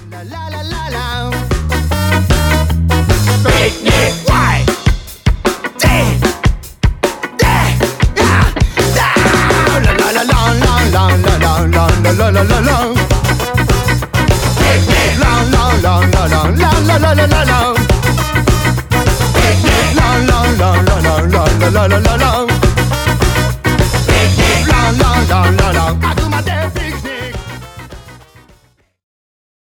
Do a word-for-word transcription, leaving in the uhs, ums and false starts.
La la la la la. Picnic, why? Day, day, yeah, down. La la la la la la la la la la la la la. Picnic, la la la la la la la la la la. Picnic, la la la la la la la la la la.